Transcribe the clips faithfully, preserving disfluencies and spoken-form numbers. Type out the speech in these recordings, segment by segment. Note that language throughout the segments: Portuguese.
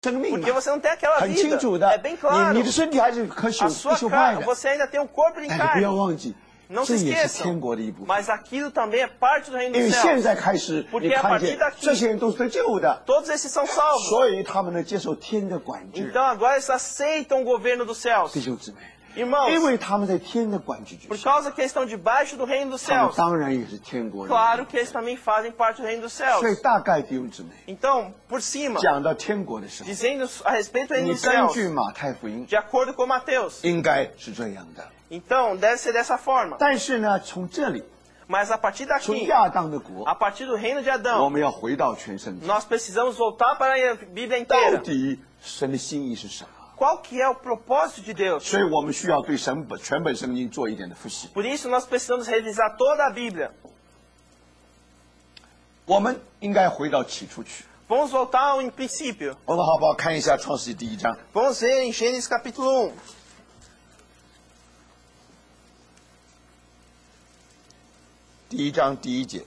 生命 Porque 嘛， você não tem aquela 很清 vida. 楚的 É bem claro. 你你的身体还是可朽 A sua 可朽坏 carne, 的， você ainda tem um corpo de 但是不要 carne. 忘记， Não 这 se 也是 esqueçam. 天国的一部分。 Mas aquilo também é parte do reino 因 dos 为现 céus. 在开始， Porque 你 a 看 partir 见 daqui 这些人都是得救的， Todos esses são salvos. 所以他们呢接受天的管制。 Então agora eles aceitam o governo dos céus. 弟兄姊妹， Irmãos, 因为他们在天的管制之 por 下， causa que eles estão debaixo do reino dos 他们 céus, 当然也是天国人。 claro que eles também fazem parte do reino dos 所以 céus. 大概弟兄姊妹 Então, por cima, 讲到天国的时候， dizendo a respeito do reino 你 dos 根 céus, 据马太福音 de acordo com Mateus. 应该是这样的。 Então, deve ser dessa forma. 但是呢，从这里， Mas a partir 从 daqui, 亚当的国， a partir do reino de 我 Adão, 们要回到全圣经， nós precisamos voltar para a Bíblia 到 inteira. 底神的心意是什么？ Qual que é o propósito de Deus? 所以我们需要对神本全本圣经做一点的复习。 Por isso nós precisamos revisar toda a Bíblia. 我们应该回到起初去。 Vamos voltar ao princípio. 我们好不好看一下创世纪第一章？ Vamos ver em Gênesis capítulo um. 第一章第一节，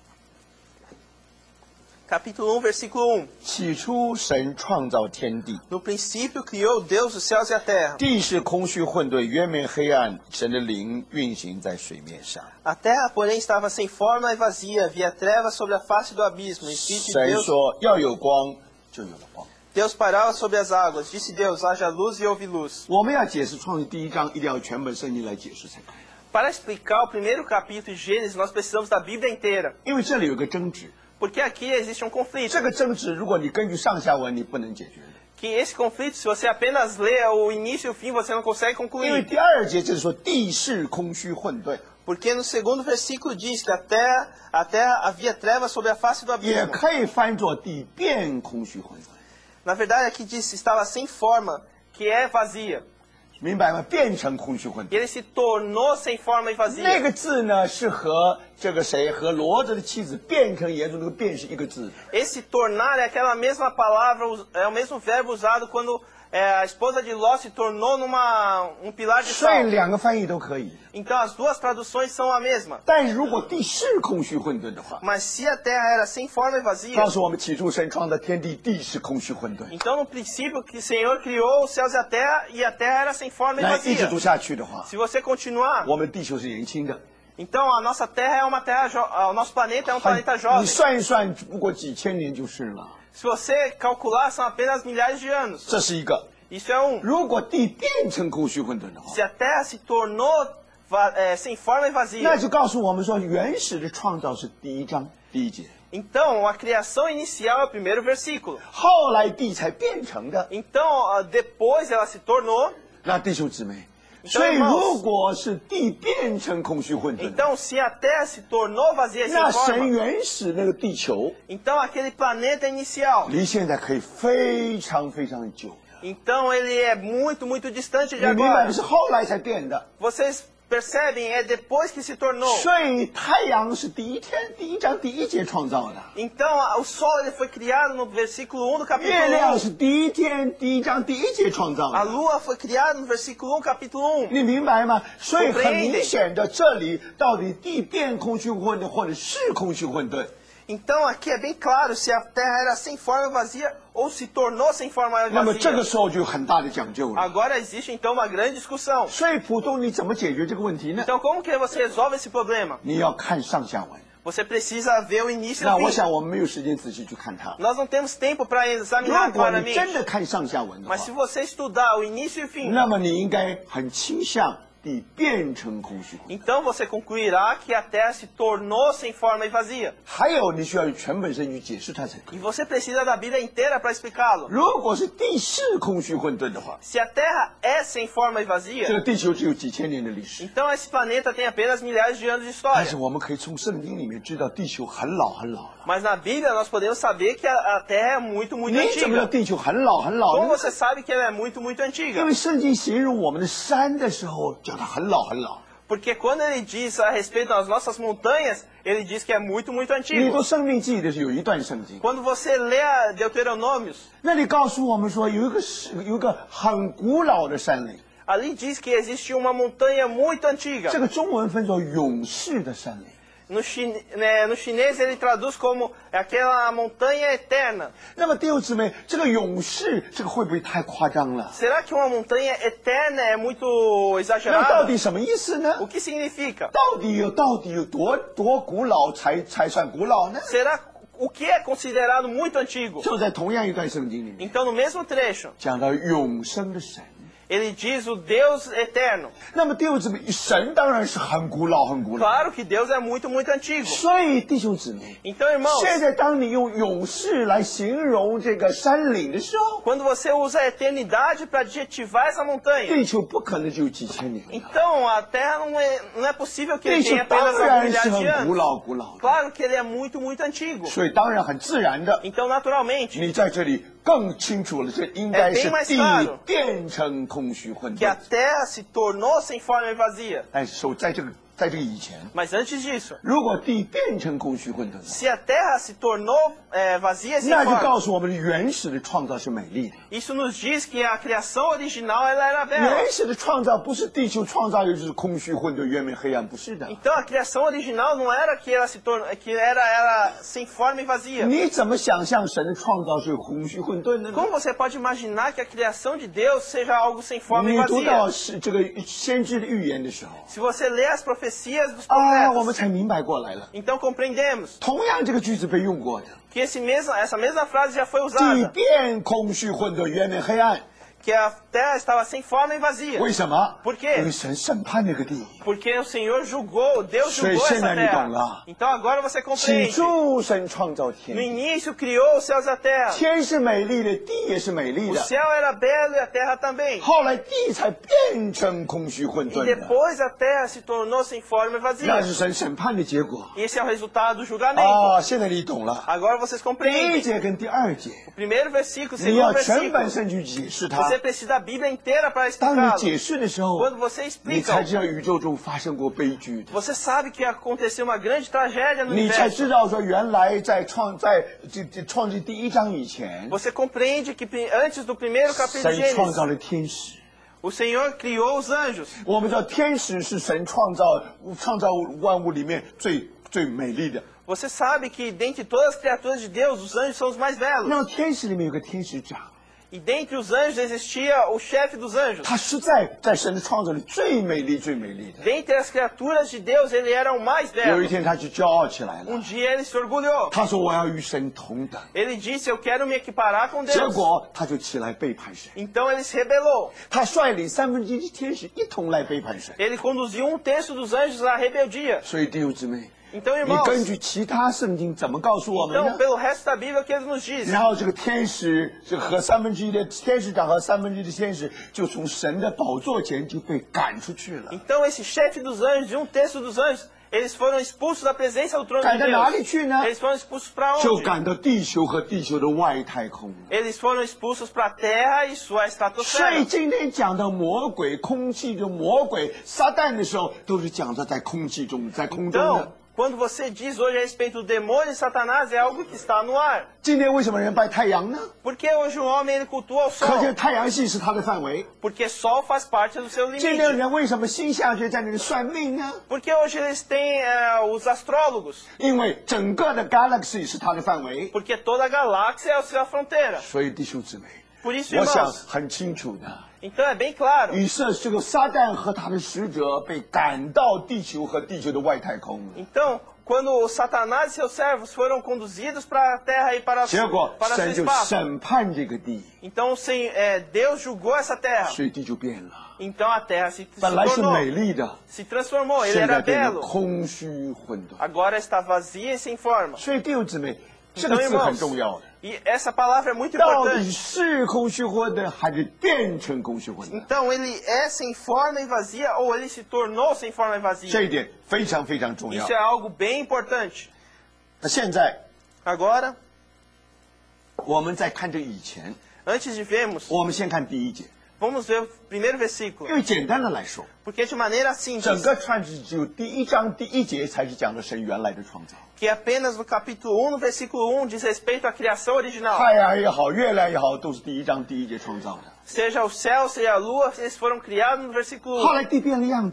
Capítulo um, versículo um. 起初神创造天地， No princípio criou Deus os céus e a terra. 地是空虚混沌，渊面黑暗，神的灵运行在水面上。 A terra, porém, estava sem forma e vazia, havia trevas sobre a face do abismo. O Espírito de 神 Deus, 说要有光，就有了光。 Deus pairava sobre as águas. Disse Deus, haja luz e houve luz. 我们要解释创世第一章，一定要全本圣经来解释才可以， Para explicar o primeiro capítulo de Gênesis, nós precisamos da Bíblia inteira. 因为这里有个争执。 Porque aqui existe um conflito. 这个争执，如果你根据上下文，你不能解决的。 Que esse conflito, se você apenas lê o início e o fim, você não consegue 因为 concluir. 第二节就是说地是空虚混沌， Porque no segundo versículo diz que a terra, a terra havia trevas sobre a face do 也 abismo. 可以翻作地变空虚混沌， Na verdade, aqui diz que estava sem forma, que é vazia. 明白吗？变成空虚混 E 沌。 ele se tornou sem forma e 那 vazia. 个字呢，是和这个谁和罗德的妻子变成耶稣那个变是一个字。 Esse tornar é aquela mesma palavra, é o mesmo verbo usado quando é, a esposa de Ló se tornou numa um pilar de 所以 sal. 两个翻译都可以。 Então as duas traduções são a mesma. 但是如果地是空虚混沌的话， Mas se a terra era sem forma e vazia, 告诉我们起初神创造天地，地是空虚混沌。 então no princípio que o Senhor criou os céus e a terra, e a terra era sem forma e 那一直 vazia. 读下去的话， Se você continuar, 我们地球是年轻的， então a nossa terra é uma terra, jo- ah, o nosso planeta é um 很 planeta 你 jovem. 算一算，不过几千年就是了。 Se você calcular, são apenas milhares de anos. 这是一个。 Isso é um. 如果地变成空虚混沌的话 Se，a terra se tornou va- eh, sem forma e 那 vazia, 就告诉我们说，原始的创造是第一章第一节， então a criação inicial é o primeiro versículo. 后来地才变成的。 Então, ah, depois ela se tornou. 那弟兄姊妹， então, 所以 irmãos, 如果是地变成空虚混沌的， então, se a terra se tornou vazia e 那 sem 神 forma, 原始那个地球 então aquele planeta inicial, 离现在可以非常非常久的。 então ele é muito, muito distante de 你明白 agora. 是后来才变的， Vocês percebem, é depois que se tornou. 所以太阳是第一天第一章第一节创造的， Então, a- o sol ele foi criado no versículo um do 月 capítulo 亮 um. 是第一天第一章第一节创造 A 的。 lua foi criada no versículo um, capítulo um. 你明白吗？所以很 Compreende 明显的，这里到底地变空虚混沌，或者是空虚混沌。 Então aqui é bem claro se a terra era sem forma e vazia ou se tornou sem forma e 那么这个 vazia. 时候就有很大的讲究了。 Agora existe então uma grande discussão. 所以普通你怎么解决这个问题呢？ Então como que você resolve esse problema? 你要看上下文。 Você precisa ver o início 那 e 我 o fim. 想我们没有时间仔细去看它。 Nós não temos tempo para 如 examinar 果你真 claramente. 的看上下文的 Mas se 话， você estudar o início e o fim, 那么你应该很倾向地变成空虚混沌。 então você concluirá que a terra se tornou sem forma e vazia. 还有，你需要用全本圣经去解释它才可 E 以。 você precisa da Bíblia inteira para explicá-lo. 如果是地是空虚混沌的话， Se a terra é sem forma e 这 vazia, 个地球只有几千年的历史。 então esse planeta tem apenas milhares de anos de 但 história. 是我们可以从圣经里面知道，地球很老很老了。 Mas na Bíblia nós podemos saber que a, a Terra é muito, muito 你怎么知道 antiga. 地球很老很老 Como 呢？ você sabe que ela é muito, muito 因 antiga? 为圣经形容我们的山的时候，讲它很老很老。 Porque quando ele diz a respeito das nossas montanhas, ele diz que é muito, muito 你 antigo. 读生命记的是有一段圣经， Quando você lê a Deuteronômios, 那里告诉我们说有一个是有一个很古老的山岭， ali diz que existe uma montanha muito 这 antiga. 个中文分作勇士的山岭。 No, chine, né, no chinês ele traduz como aquela montanha eterna. 那么弟兄姊妹，这个勇士这个会不会太夸张了？ Será que uma montanha eterna é muito 那到 exagerada? 底什么意思呢？ O que significa? 到底有到底有多多古老才才算古老呢？ Será o que é considerado muito antigo? 就在同样一段圣经里面， Então no mesmo trecho 讲到永生的神。 ele diz o Deus eterno. 那么弟兄姊妹，神当然是很古老很古老。 Claro que Deus é muito, muito antigo. 所以弟兄姊妹， Então, irmãos, 现在当你用勇士来形容这个山岭的时候， quando você usa a eternidade para adjetivar essa montanha, 地球不可能只有几千年。 então a Terra não é, não é possível que 地 ele 球 tenha 当 apenas 然 alguns 是 milhares de 很古 anos. 老古老的， Claro que ele é muito, muito antigo. 所以当然很自然的， Então, naturalmente, 你在这里更清楚了，这应该是 É bem mais 地 claro 变成空虚混 que a 沌。 Terra se tornou sem forma e vazia. 但是受在这个在这个以前， Mas antes disso, 如果地变成空虚混沌了， se a Terra se tornou é, vazia e sem 那就 forma, 告诉我们原始的创造是美丽的。 isso nos diz que a criação original ela era bela. 原始的创造不是地球创造就是空虚混沌、渊面黑暗，不是的。 Então a criação original não era que ela se tornou, que era ela sem forma e vazia. 你怎么想象神的创造是空虚混沌的呢？ Como você pode imaginar que a criação de Deus seja algo sem forma e 你读到 vazia? 是这个先知的预言的时候， Se você lê as profecias dos 啊，我们 profetas, 才明白过来了。 então compreendemos 同样，这个句子被用过的， que esse mesmo, essa mesma frase já foi 地 usada, 变空虚混沌、渊面黑暗。 que a terra estava sem forma e vazia. 为什么？ Por quê? 因为神审判那个地。 Porque o Senhor julgou, Deus Sei, julgou sei, essa né, terra. Nidon, lá. Então agora você 起 compreende. 初神创造天 No 地， início criou os céus e a terra. 天是美丽的，地也是美丽 O 的。 céu era belo e a terra também. 后来地才变成空虚混 E 沌的， depois a terra se tornou sem forma e 那 vazia. 是神审判的结果。 Esse é o resultado do julgamento. 啊，现在你懂了。 Agora vocês 第一 compreendem. 节跟第二节， O primeiro versículo, o 你要 segundo 全本 versículo. 圣经解释它。 Você precisa da Bíblia inteira para 当你 explicá-lo. 解释的时候， Quando você 你才 explica, 知道宇宙中发生过悲剧的， você sabe que aconteceu uma grande tragédia no 你才 universo. 知道说原来在创在这这创世第一章以前， Você compreende que pri- antes do primeiro capítulo de 神创 Gênesis, 造了天使。 o Senhor criou os anjos. 我们知道天使是神创造创造万物里面最最美丽的。 Você sabe que dentre todas as criaturas de Deus, os anjos são os mais 那 belos. 么天使里面有个天使长， E dentre os anjos existia o chefe dos anjos. 他实在在神的创造里最美丽最美丽的。 Dentre as criaturas de Deus, ele era o mais 有一 belo. 天他就骄傲起来了， Um dia ele se orgulhou. 他说我要与神同等， Ele disse, eu quero me equiparar com 结 Deus. 果他就起来背叛神， Então ele se rebelou. 他率领三分之一的天使一同来背叛神。 Ele conduziu um terço dos anjos à rebeldia. 所以弟兄姊妹， Então, 你 irmãos, 根据其他圣经怎么告诉我们 então 呢？ pelo resto da Bíblia, o que ele nos diz? 然后这个天使，这和三分之一的天使长和三分之一的天使，就从神的宝座前就被赶出去了。 Então esse chefe dos anjos e um terço dos anjos, eles foram expulsos da presença do trono 赶 de 到哪里 Deus. 去呢？ Eles foram expulsos para 就 onde? 赶到地球和地球的外太空。 Eles foram expulsos para a Terra e sua 所以 estratosfera. 今天讲到魔鬼、空气中魔鬼、撒旦的时候，都是讲到在空气中、在空中的 Então,。quando você diz hoje a respeito do demônio e Satanás, é algo que está no ar. 今天为什么人拜太阳呢？ Por que hoje o homem ele cultua o 可 sol? 见太阳系是他的范围。 Porque sol faz parte do seu 今天 limite. 人为什么星象学在那里算命呢？ Por que hoje eles têm eh, os astrólogos? 因为整个的 galaxy 是他的范围。 Porque toda a galáxia é a sua fronteira. 所以弟兄姊妹， Por isso, 我想 irmãos, 很清楚的。 então é bem claro. 以色这个撒旦和他的使者被赶到地球和地球的外太空了， Então, quando o Satanás e seus servos foram conduzidos para a Terra e para, 结果 para 神 seu 就 espaço, 审判这个地， então sem, eh, Deus julgou essa terra. 所以地就变了。 Então a terra se, se 本来是 tornou, 美丽的， se transformou. Ele 现在 era 变成 belo, 空虚混沌。 agora está vazia e sem forma. 所以弟兄姊妹，这 Então, 个字很 irmãos, 重要的。 e essa palavra é muito 到底 importante. 是空虚混沌，还是变成空虚混沌？ Então ele é sem forma e vazia ou ele se tornou sem forma e 这 vazia. 一点非常非常重要 Isso é。algo bem importante. 那现在 Agora, 我们再看这以前， antes de vermos, 我们先看第一节， vamos ver o primeiro versículo. 因为简单的来说， Porque de maneira 整 simples, 个创世只有第一章第一节才是讲的神原来的创造。 que apenas no capítulo um, no versículo um, diz respeito à criação original. 太阳也好，月亮也好，都是第一章第一节创造的。 Seja o céu, seja a lua, eles foram criados no versículo 后 um. 来地变了样子了，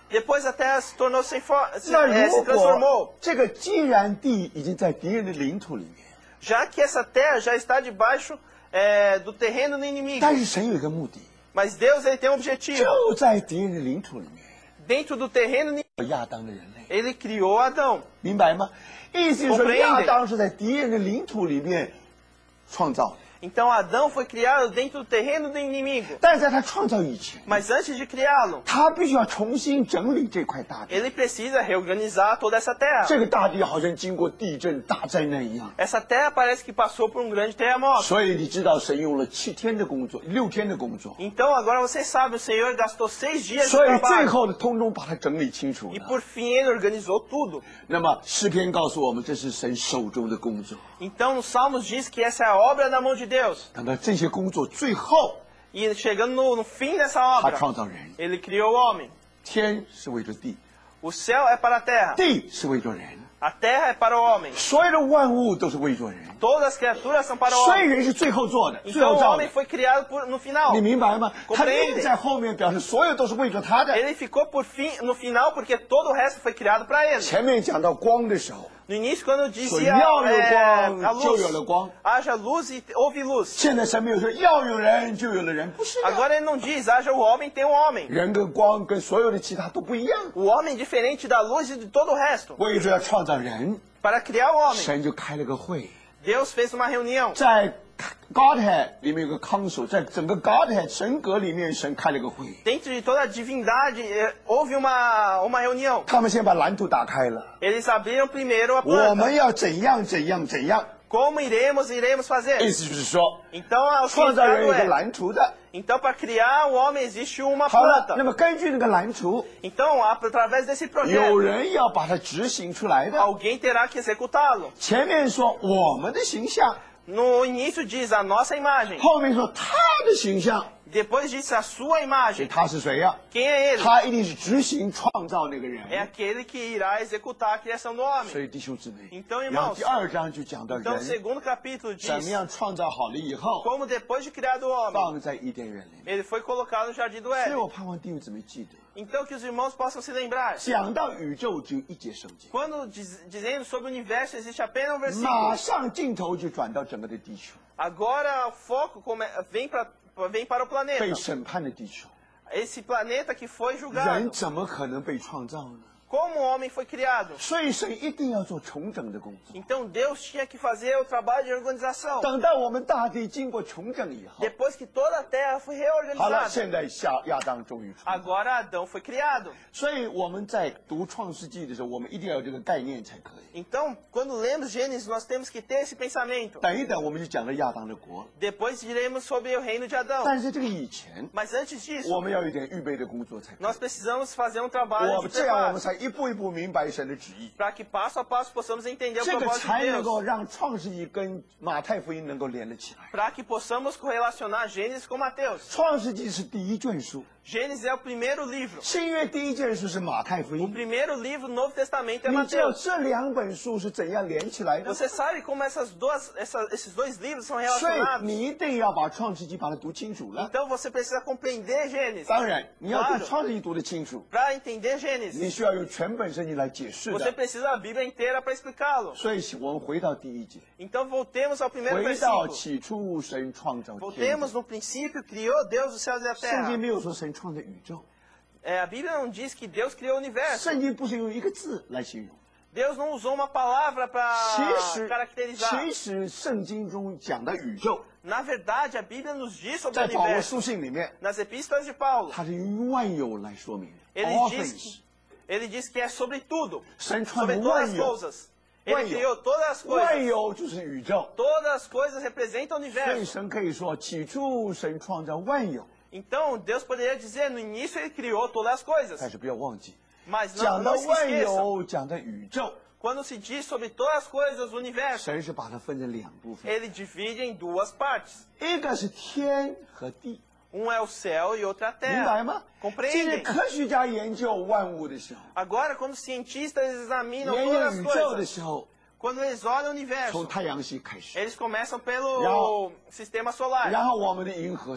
Depois a terra se tornou sem forma, se, 那 é, 如 se transformou. 果这个既然地已经在敌人的领土里面， Já que essa terra já está debaixo é, do terreno do inimigo. 但是神有一个目的， Mas Deus ele tem um objetivo. 就在敌人的领土里面， Dentro do terreno do inimigo, 亚当的人类， ele criou Adão. 明白吗？意思就是说， Compreende? 亚当是在敌人的领土里面创造的， Então Adão foi criado dentro do terreno do inimigo. 但是在他创造以前， Mas antes de criá-lo, 他必须要重新整理这块大地。 ele precisa reorganizar toda essa terra. 这个大地好像经过地震大灾难一样， Essa terra parece que passou por um grande terremoto. 所以你知道神用了七天的工作，六天的工作， Então agora você sabe, o Senhor gastou seis dias de 所以最 trabalho. 后的通通把它整理清楚 E 了。 por fim ele organizou tudo. 那么诗篇告诉我们，这是神手中的工作。 Então nos Salmos diz que essa é a obra da mão de Deus. 等到这些工作最后， E chegando no, no fim dessa 他 obra, 创造人， ele criou o homem. 天是为着地， O céu é para a terra. 地是为着人， A terra é para o homem. 所有的万物都是为着人， Todas as criaturas são para o 所以 homem. 人是最后做的，最 Então 后 o 造 homem 的。 foi criado por, no final. 你明白吗？他 Compreende? 另在后面表示所有都是为着他的。 Ele ficou por fim, no final porque todo o resto foi criado para ele. 前面讲到光的时候， No início, quando 所以 dizia 要有 é, 光 a 就 luz, 有了光。 haja luz e houve luz. 现在神没有说要有人就有了人，不是的。 Agora ele não diz haja o homem, tem o homem. 人跟光跟所有的其他都不一样。 O homem diferente da luz e de todo o resto. 为着要创造人， Para criar o homem, 神就开了个会， Deus fez uma reunião. 在 Godhead 里面有个 council，在整个 Godhead 神格里面，神开了个会。 Dentro de toda a divindade, eh, houve uma, uma reunião. 他们先把蓝图打开了， Eles abriram primeiro a 我 planta. 们要怎样怎样怎样， Como iremos, iremos 意 fazer. 思就是说， Então, o 创造人 significado 有个 é, 蓝图的。 então para criar o homem existe uma 好了，那 planta. 么根据那个蓝图， Então, através desse 有 projeto, 人要把它执行出来的。 alguém terá que executá-lo. 前面说我们的形象， No início diz a nossa imagem. 后面说他的形象， Depois diz a sua 所以 imagem. 他是谁呀、 Quem é ele? 他一定是执行创造那个人。 É aquele que irá executar a criação do 所 homem. 以弟兄姊妹， Então, 然后 irmãos, 第二章就讲到 então o 人 segundo capítulo 怎么 diz 样创造好了以后， como depois de criado o homem, 放在伊甸园里面。 ele foi colocado no jardim do 所以 Éden. 我盼望弟兄姊妹记得， Então que os irmãos possam se lembrar. 讲到宇宙只有一节圣经， Quando diz, dizendo sobre o universo existe apenas um 马 versículo. 上镜头就转到整个的地球， Agora o foco come, vem, pra, vem para o planeta. 被审判的地球， Esse planeta que foi 人 julgado. 怎么可能被创造呢？ Como o homem foi criado. 所以神一定要做重整的工作。 Então Deus tinha que fazer o trabalho de organização. 等到我们大地经过重整以后， Depois que toda a terra foi 好了， reorganizada. 现在夏亚当终于出来。 Agora Adão foi criado. 所以我们在读创世纪的时候，我们一定要有这个概念才可以。 Então, quando lemos Gênesis, nós temos que ter esse pensamento. 等一等，我们就讲到亚当的国， Depois diremos sobre o reino de Adão. 但是这个以前， Mas antes disso, 我们要有一点预备的工作才可以。 nós precisamos fazer um trabalho 我 de 们这样，我 preparo 们才一步一步明白神的旨意， para que passo a passo possamos entender o 这个 propósito 才 de 能够 Deus. 让创世纪跟马太福音能够连得起来。 Para que possamos correlacionar Gênesis com Mateus. 创世纪是第一卷书， Gênesis é o primeiro livro. 新约第一卷书是马太福 O 音。 primeiro livro do Novo Testamento é 你知道 Mateus. 这两本书是怎样连起来的？ Você sabe como essas duas, essa, esses dois livros são 所以 relacionados? 你一定要把创世纪把它读清楚了。 Então você precisa compreender Gênesis. 当然，你要 Claro. 对创世纪读得清楚， Para entender 你 Gênesis, 需要用全本圣经来解释 você 的。 precisa da Bíblia inteira para explicá-lo. 所以，我们回到第一节， Então voltemos ao primeiro 回到 versículo. 起初神创造天 Voltemos 地。 no princípio, criou Deus os céus e a 圣 terra. 经没有说神创造宇宙， É, a Bíblia não diz que Deus criou o universo. 圣经不是用一个字来形容。 Deus não usou uma palavra 其 para 实， caracterizar. 其实圣经中讲的宇宙， Na verdade, a Bíblia nos diz sobre o 在保罗 universo. 书信里面， Nas epístolas de Paulo, 它是用万有来说明的。 ele All diz, things， ele diz que é sobre tudo, 神创造 sobre todas 万 as 有， coisas. Ele 万有。 criou todas as 万 coisas. 有就是宇宙。 Todas as coisas representam o 所以 universo. 神可以说，起初神创造万有， Então, Deus poderia dizer, no início ele criou todas as 但 coisas. 是不要忘记， Mas não, 讲到 não se 万 esqueçam, 有，讲到宇宙， quando se diz sobre todas as coisas do universo, 神是把它分成两部分， ele divide em duas partes. 一个是天和地， Um é o céu e outro é a 明白 terra. 吗？今 Compreendem? 天科学家研究万物的时候， Agora, quando os cientistas examinam 研 todas 究 as 宇宙的 coisas, 时候， quando eles olham o 从 universo, 太阳系开始， eles começam 然后- pelo sistema solar. 然后我们的银河系，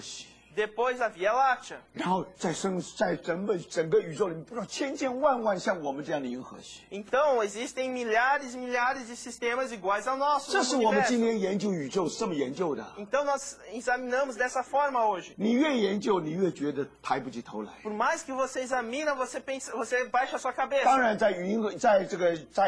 depois a Via Láctea. 然后在生在整个整个宇宙里面，不知道千千万万像我们这样的银河系。 Então, existem milhares e milhares de sistemas iguais ao nosso 这 no 是我们 universo. 今天研究宇宙是这么研究的。 Então, nós examinamos dessa forma hoje. 你越研究，你越觉得抬不起头来。 Por mais que você examina, você pensa, você baixa a sua cabeça. 当然，在银河，在这个在